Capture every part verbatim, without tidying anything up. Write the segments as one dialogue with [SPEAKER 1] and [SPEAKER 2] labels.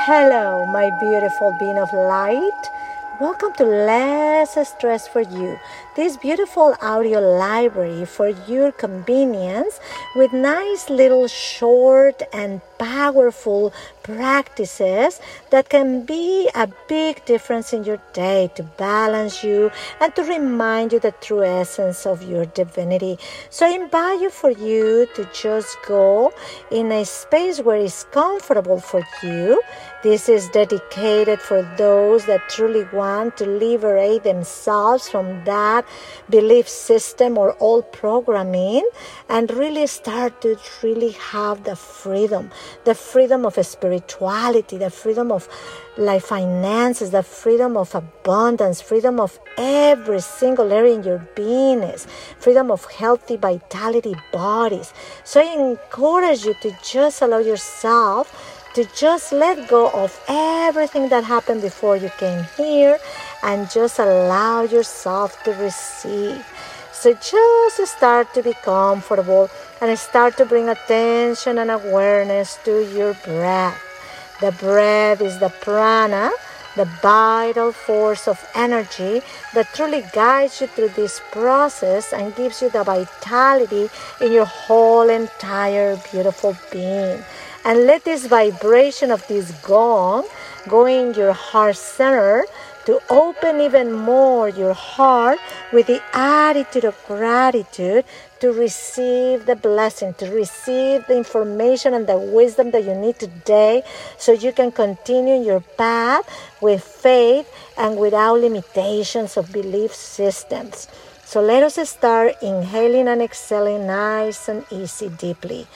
[SPEAKER 1] Hello, my beautiful being of light. Welcome to Less Stress for You, this beautiful audio library for your convenience with nice little short and powerful practices that can be a big difference in your day to balance you and to remind you the true essence of your divinity. So I invite you for you to just go in a space where it's comfortable for you. This is dedicated for those that truly want to liberate themselves from that belief system or old programming and really start to really have the freedom, the freedom of spirituality, the freedom of life finances, the freedom of abundance, freedom of every single area in your being, freedom of healthy vitality bodies. So I encourage you to just allow yourself to just let go of everything that happened before you came here and just allow yourself to receive. So just start to be comfortable and start to bring attention and awareness to your breath. The breath is the prana, the vital force of energy that truly guides you through this process and gives you the vitality in your whole entire beautiful being. And let this vibration of this gong go in your heart center to open even more your heart with the attitude of gratitude to receive the blessing, to receive the information and the wisdom that you need today so you can continue your path with faith and without limitations of belief systems. So let us start inhaling and exhaling nice and easy, deeply.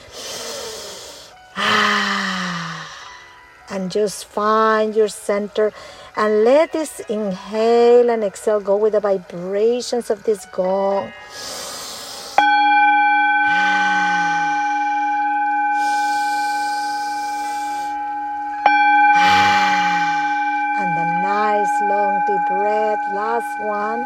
[SPEAKER 1] And just find your center and let this inhale and exhale go with the vibrations of this gong. And the nice long deep breath, last one.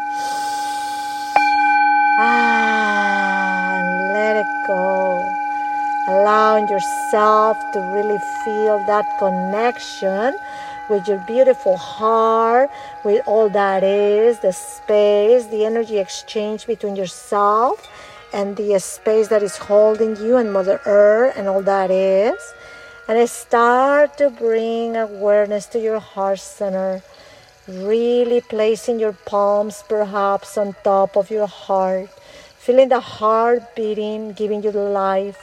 [SPEAKER 1] And let it go. Allowing yourself to really feel that connection with your beautiful heart, with all that is, the space, the energy exchange between yourself and the space that is holding you and Mother Earth and all that is. And start to bring awareness to your heart center, really placing your palms perhaps on top of your heart, feeling the heart beating, giving you the life.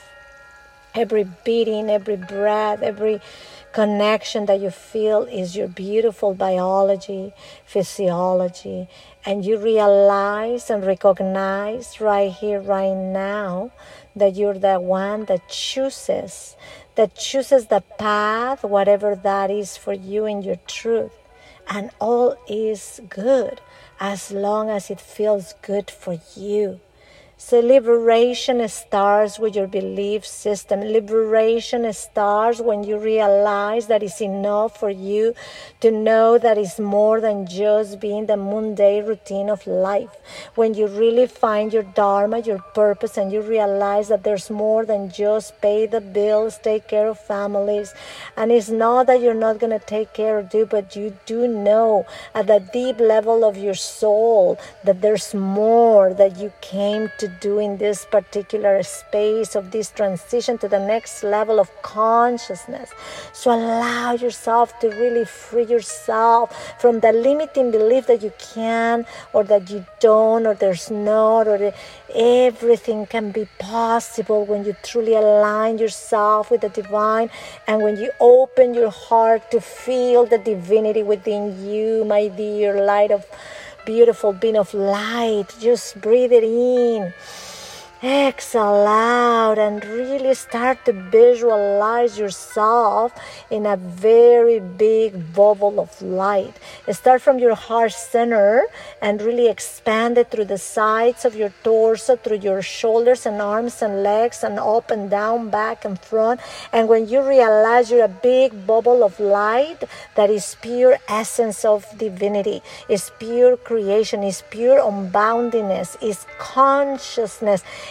[SPEAKER 1] Every beating, every breath, every connection that you feel is your beautiful biology, physiology. And you realize and recognize right here, right now, that you're the one that chooses, that chooses the path, whatever that is for you in your truth. And all is good as long as it feels good for you. So liberation starts with your belief system. Liberation starts when you realize that it's enough for you to know that it's more than just being the mundane routine of life. When you really find your dharma, your purpose, and you realize that there's more than just pay the bills, take care of families. And it's not that you're not going to take care of you, but you do know at the deep level of your soul that there's more that you came to do in this particular space of this transition to the next level of consciousness. So allow yourself to really free yourself from the limiting belief that you can or that you don't or there's not or the, everything can be possible when you truly align yourself with the divine and when you open your heart to feel the divinity within you, my dear light of beautiful being of light. Just breathe it in, exhale out, and really start to visualize yourself in a very big bubble of light. Start from your heart center and really expand it through the sides of your torso, through your shoulders and arms and legs, and up and down, back and front. And when you realize you're a big bubble of light that is pure essence of divinity, is pure creation, is pure unboundedness, is consciousness,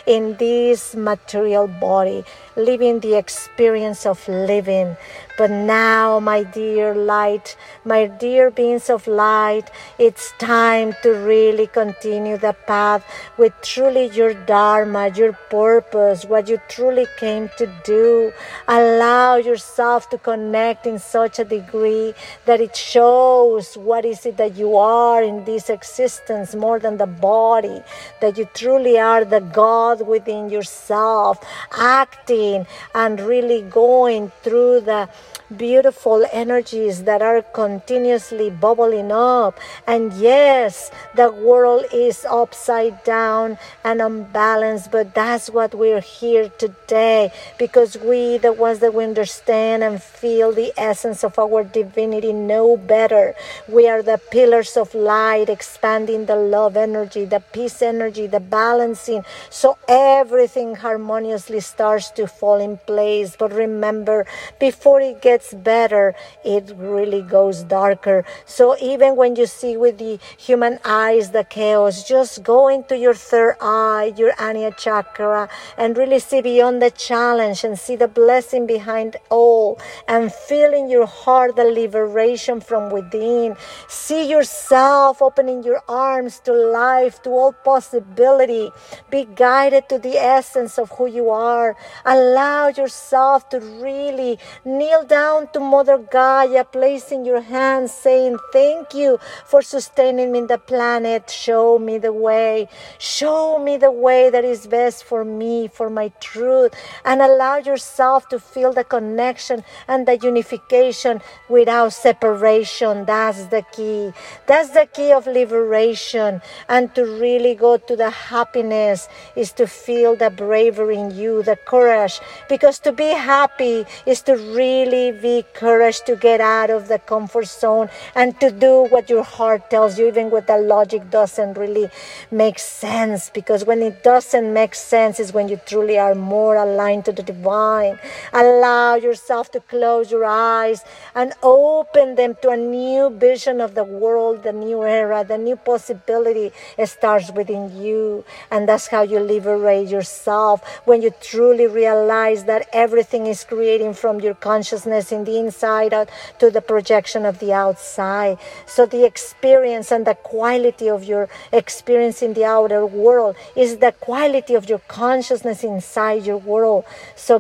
[SPEAKER 1] in this material body, living the experience of living. But now, my dear light, my dear beings of light, it's time to really continue the path with truly your dharma, your purpose, what you truly came to do. Allow yourself to connect in such a degree that it shows what is it that you are in this existence more than the body, that you truly are the God within yourself, acting and really going through the beautiful energies that are continuously bubbling up. And yes, the world is upside down and unbalanced, but that's what we're here today, because we, the ones that we understand and feel the essence of our divinity, know better. We are the pillars of light, expanding the love energy, the peace energy, the balancing, so everything harmoniously starts to fall in place. But remember, before it gets better, it really goes darker. So even when you see with the human eyes the chaos, just go into your third eye, your Anya chakra, and really see beyond the challenge and see the blessing behind all, and feel in your heart the liberation from within. See yourself opening your arms to life, to all possibility. Be guided to the essence of who you are. Allow yourself to really kneel down to Mother Gaia, placing your hands, saying, thank you for sustaining me in the planet. Show me the way. Show me the way that is best for me, for my truth. And allow yourself to feel the connection and the unification without separation. That's the key. That's the key of liberation. And to really go to the happiness is to feel the bravery in you, the courage. Because to be happy is to really be courage to get out of the comfort zone and to do what your heart tells you, even when the logic doesn't really make sense. Because when it doesn't make sense is when you truly are more aligned to the divine. Allow yourself to close your eyes and open them to a new vision of the world, the new era, the new possibility. It starts within you, and that's how you liberate yourself, when you truly realize that everything is creating from your consciousness in the inside out to the projection of the outside. So the experience and the quality of your experience in the outer world is the quality of your consciousness inside your world. So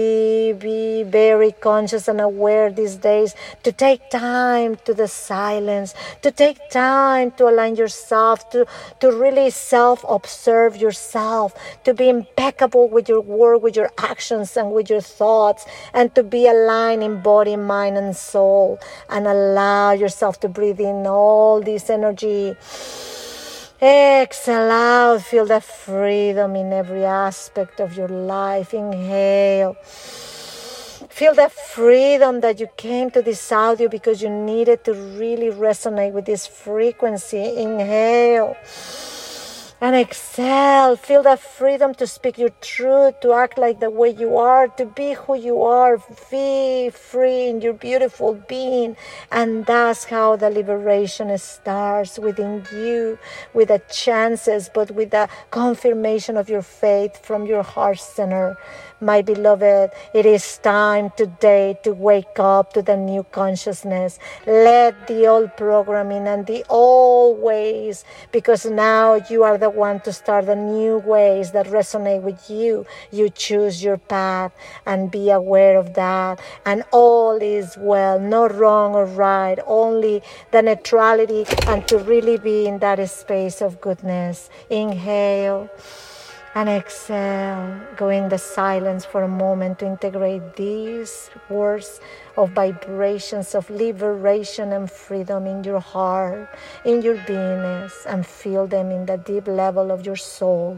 [SPEAKER 1] be be very conscious and aware these days to take time to the silence, to take time to align yourself, to to really self-observe yourself, to be impeccable with your work, with your actions and with your thoughts, and to be aligned in body, mind and soul. And allow yourself to breathe in all this energy. Exhale out, feel the freedom in every aspect of your life. Inhale. Feel the freedom that you came to this audio because you needed to really resonate with this frequency. Inhale. And exhale. Feel the freedom to speak your truth, to act like the way you are, to be who you are. Be free in your beautiful being. And that's how the liberation starts within you, with the chances, but with the confirmation of your faith from your heart center. My beloved, it is time today to wake up to the new consciousness. Let the old programming and the old ways, because now you are the one to start the new ways that resonate with you. You choose your path and be aware of that. And all is well, no wrong or right, only the neutrality, and to really be in that space of goodness. Inhale. And exhale, go in the silence for a moment to integrate these words of vibrations of liberation and freedom in your heart, in your beingness, and feel them in the deep level of your soul.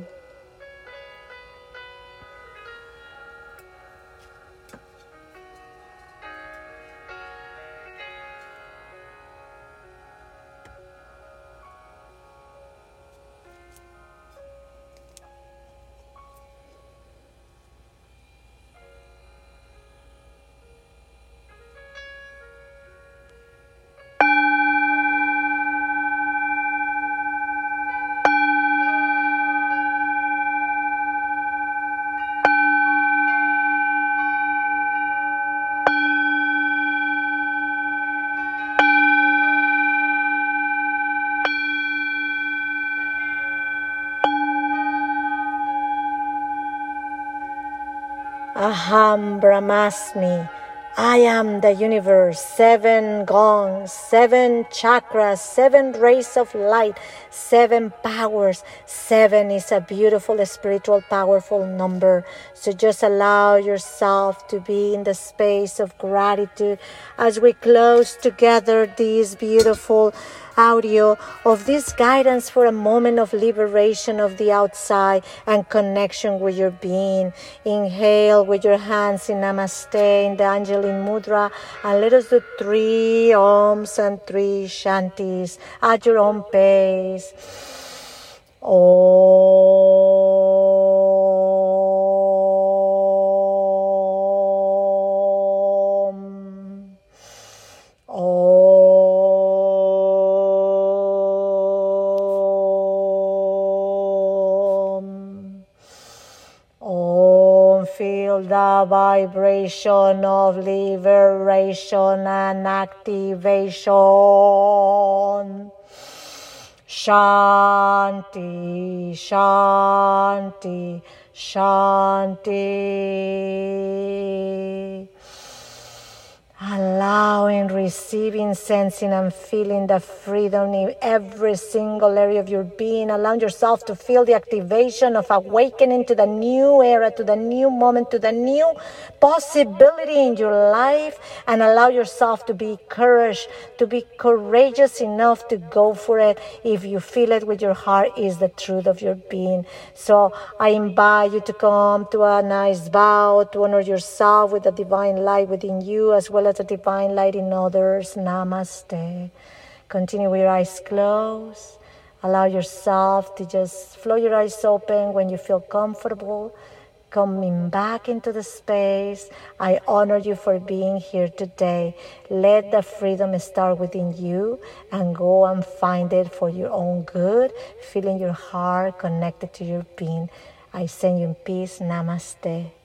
[SPEAKER 1] Aham Brahmasmi. I am the universe. Seven gongs, seven chakras, seven rays of light, seven powers. Seven is a beautiful, spiritual, powerful number. So just allow yourself to be in the space of gratitude as we close together this beautiful audio of this guidance for a moment of liberation of the outside and connection with your being. Inhale with your hands in Namaste, in the Angeline Mudra, and let us do three Oms and three Shantis at your own pace. Om. Om. Feel the vibration of liberation and activation. Shanti, Shanti, Shanti. Allowing, receiving, sensing, and feeling the freedom in every single area of your being. Allowing yourself to feel the activation of awakening to the new era, to the new moment, to the new possibility in your life. And allow yourself to be courage, to be courageous enough to go for it. If you feel it with your heart, is the truth of your being. So I invite you to come to a nice bow, to honor yourself with the divine light within you, as well as the divine light in others. Namaste. Continue with your eyes closed. Allow yourself to just flow your eyes open when you feel comfortable. Coming back into the space. I honor you for being here today. Let the freedom start within you and go and find it for your own good. Feeling your heart connected to your being. I send you in peace. Namaste.